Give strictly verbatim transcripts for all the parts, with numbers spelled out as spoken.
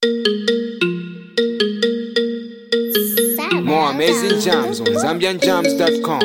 More amazing jams on Zambian Jams dot com.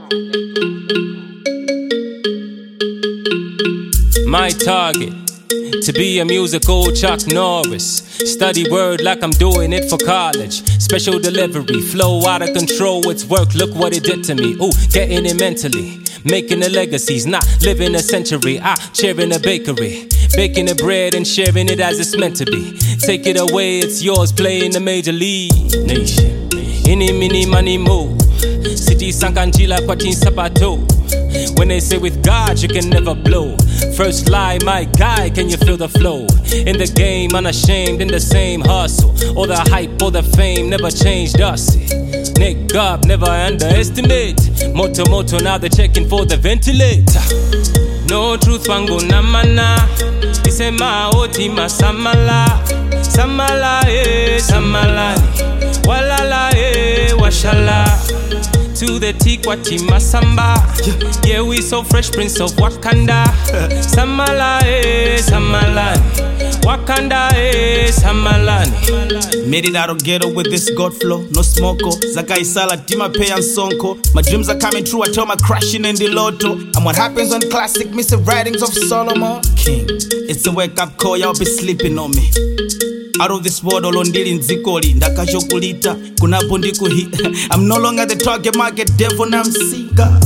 My target, to be a musical Chuck Norris. Study word like I'm doing it for college. Special delivery, flow out of control. It's work, look what it did to me. Ooh, getting it mentally. Making the legacies, not living a century. I cheering a bakery, baking the bread and sharing it as it's meant to be. Take it away, it's yours, play in the major league nation. Any mini money move. City Sankanjila Kwatin Sapato. When they say with God you can never blow. First lie, my guy, can you feel the flow? In the game, unashamed, in the same hustle. All the hype, all the fame, never changed us. Nick up, never underestimate. Moto moto, now they're checking for the ventilator. No truth, wango namana. Isema oti masamala. Samala eh, samalani. Walala eh, washala. To the Tikwati Masamba. Yeah, we so fresh, Prince of Wakanda. Samala eh, Samalani. Wakanda eh, Samalani. Made it out of ghetto with this God flow. No smoko, Zakai Sala, Tima Pay and Sonko. My dreams are coming true, I tell my crashing in the lotto. And what happens on classic, miss the writings of Solomon King. It's a wake up call, y'all be sleeping on me. Out of this world, olondili nzikoli ndakashokulita kunapo ndikuhi. I'm no longer the target market, devil na msiga.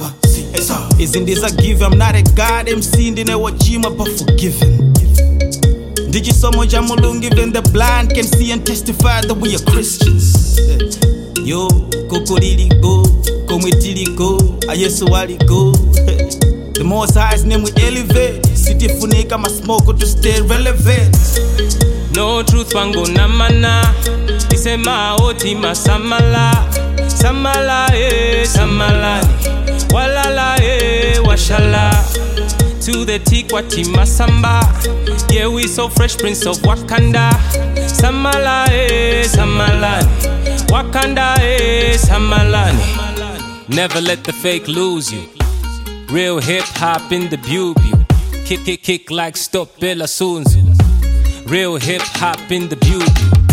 Isn't this a give? I'm not a god M C ndine wachima but forgiven. Did you so much mulungu even the blind can see and testify that we are Christians. Yo kokorili go komwitili go ayesu wali go. The most high's name we elevate. City funika my smoke to stay relevant. No truth wango namana. Isema oti masamala. Samala eh, samalani. Walala eh, washala. To the Tikwati Masamba. Yeah, we so fresh, Prince of Wakanda. Samala eh, samalani. Wakanda eh, samalani. Never let the fake lose you. Real hip hop in the bubu. Kick, kick, kick like Stop Bella Sunzu. Real hip hop in the beauty.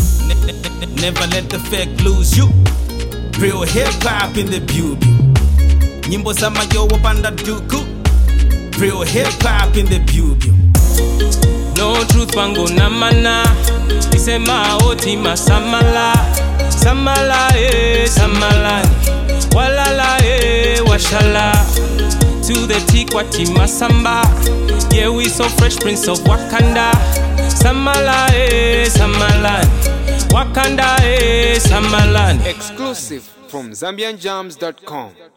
Never let the fake lose you. Real hip hop in the beauty. Nyimbo za mayo wapanda duku. Real hip hop in the beauty. No truth wango namana. Isema oti masamala. Samala eh, samalani. Walala eh, washala. To the Tikwati Masamba. Yeah, we so fresh, Prince of Wakanda. Samala eh, Samalani. Wakanda eh, Samalani. Exclusive from Zambian Jams dot com.